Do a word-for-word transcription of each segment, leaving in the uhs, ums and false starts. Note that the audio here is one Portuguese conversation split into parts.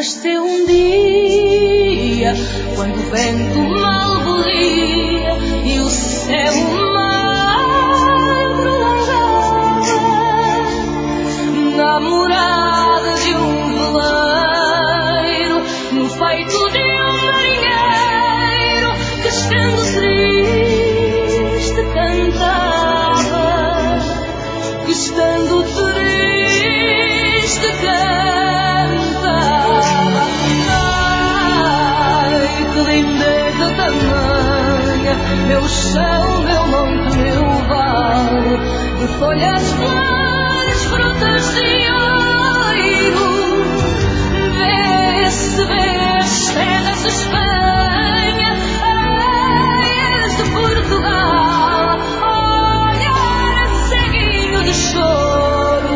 nasceu um dia, quando o vento mal bolia e o céu mal prolongava, na morada de um veleiro, no peito de um marinheiro, que estando triste cantava, que estando triste cantava. Ai, que lindeza tamanha, meu chão, meu monte, meu vale, de folhas, flores, frutas de ouro. Vê-se, vê-se, terras de Espanha, aias de Portugal, olhar ceguinho de choro,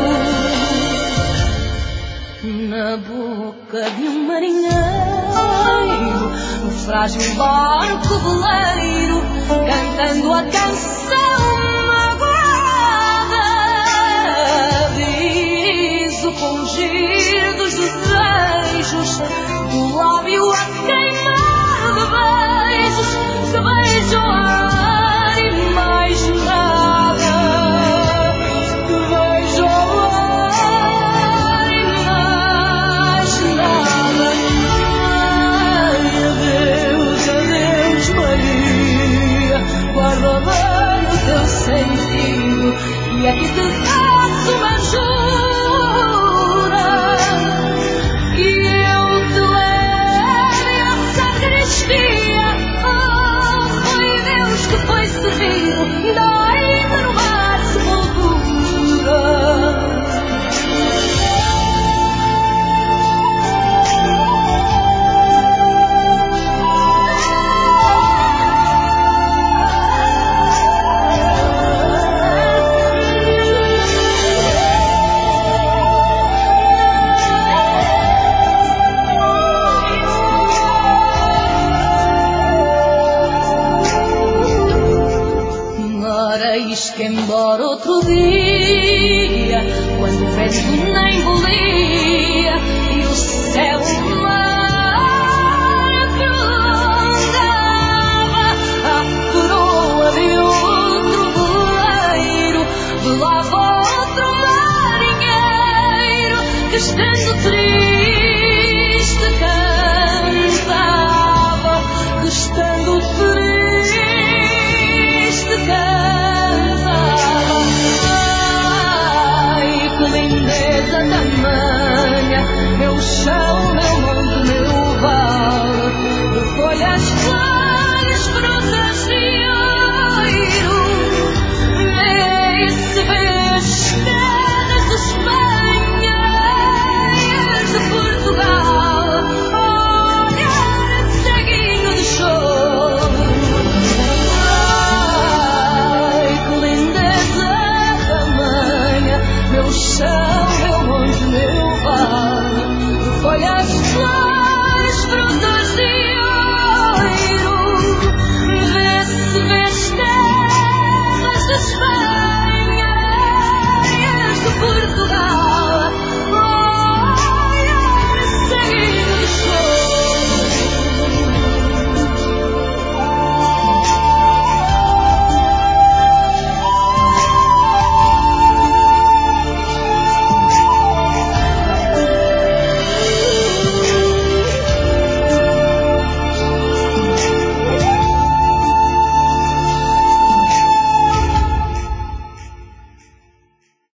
na boca de um marinheiro, no frágil barco veleiro, cantando a canção magoada, diz o fugir dos desejos, do lábio a queimar de beijos, que beijam o ar e mais nada, que beijam o ar e mais nada. Ai, adeus, adeus, Maria, guarda bem o teu sentido, e aqui te faço uma jura, que eu te leve à sacristia. Oh, foi Deus que foi servido, ainda ainda no mar sepultura. Que embora outro dia, quando o vento nem bolia